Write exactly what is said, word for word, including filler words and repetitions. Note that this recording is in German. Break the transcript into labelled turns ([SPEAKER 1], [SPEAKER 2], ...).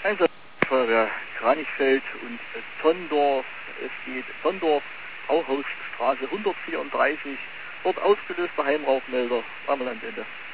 [SPEAKER 1] Einsatzfeuerwehr Kranichfeld und Tondorf. Es geht Tondorf, Brauhausstraße hundertvierunddreißig. Dort ausgelöster Heimrauchmelder am Landende.